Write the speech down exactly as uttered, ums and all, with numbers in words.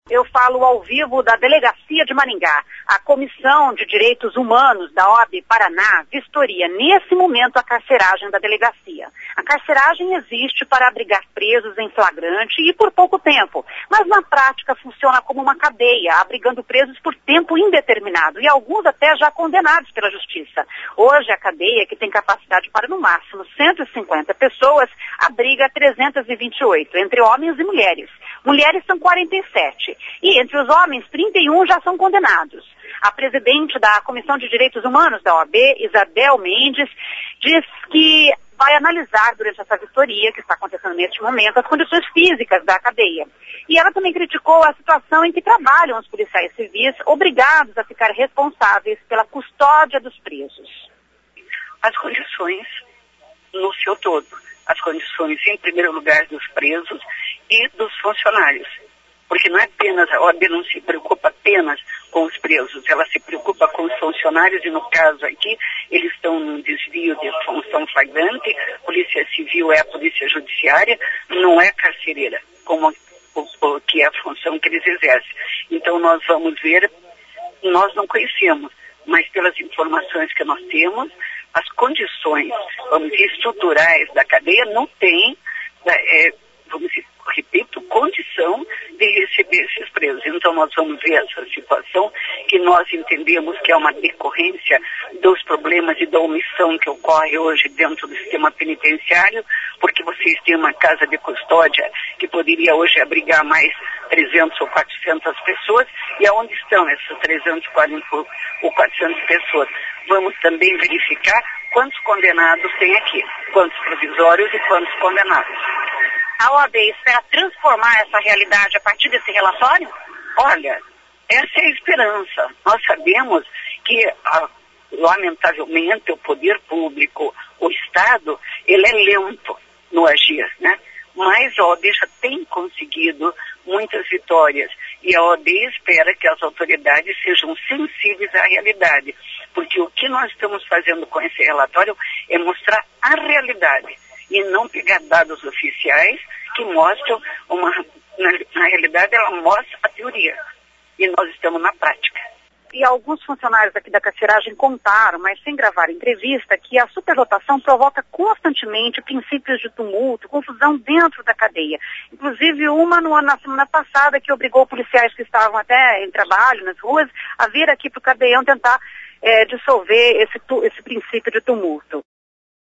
Eu falo ao vivo da Delegacia de Maringá. A Comissão de Direitos Humanos da O A B Paraná vistoria nesse momento a carceragem da delegacia. A carceragem existe para abrigar presos em flagrante e por pouco tempo, mas na prática funciona como uma cadeia, abrigando presos por tempo indeterminado e alguns até já condenados pela justiça. Hoje a cadeia, que tem capacidade para no máximo cento e cinquenta pessoas, abriga trezentos e vinte e oito, entre homens e mulheres. Mulheres são quarenta e sete. E entre os homens, trinta e um já são condenados. A presidente da Comissão de Direitos Humanos da O A B, Isabel Mendes, diz que vai analisar durante essa vistoria, que está acontecendo neste momento, as condições físicas da cadeia. E ela também criticou a situação em que trabalham os policiais civis, obrigados a ficar responsáveis pela custódia dos presos. As condições no seu todo. As condições, em primeiro lugar, dos presos e dos funcionários. Porque não é apenas, a O A B não se preocupa apenas com os presos, ela se preocupa com os funcionários e no caso aqui, eles estão num desvio de função flagrante, Polícia Civil é a Polícia Judiciária, não é carcereira, como o, o, que é a função que eles exercem. Então nós vamos ver, nós não conhecemos, mas pelas informações que nós temos, as condições, vamos dizer, estruturais da cadeia não têm, é, vamos dizer, repito, condição de receber esses presos. Então nós vamos ver essa situação que nós entendemos que é uma decorrência dos problemas e da omissão que ocorre hoje dentro do sistema penitenciário, porque vocês têm uma casa de custódia que poderia hoje abrigar mais trezentas ou quatrocentas pessoas, e aonde estão essas trezentas ou quatrocentas pessoas? Vamos também verificar quantos condenados tem aqui, quantos provisórios e quantos condenados. A O A B espera transformar essa realidade a partir desse relatório? Olha, essa é a esperança. Nós sabemos que, a, lamentavelmente, o poder público, o Estado, ele é lento no agir, né? Mas a O A B já tem conseguido muitas vitórias e a O A B espera que as autoridades sejam sensíveis à realidade, porque o que nós estamos fazendo com esse relatório é mostrar a realidade e não pegar dados oficiais que mostram uma, na, na realidade ela mostra a teoria e nós estamos na prática. E alguns funcionários aqui da carceragem contaram, mas sem gravar entrevista, que a superlotação provoca constantemente princípios de tumulto, confusão dentro da cadeia. Inclusive uma no, na semana passada que obrigou policiais que estavam até em trabalho nas ruas a vir aqui para o cadeião tentar é, dissolver esse, esse princípio de tumulto.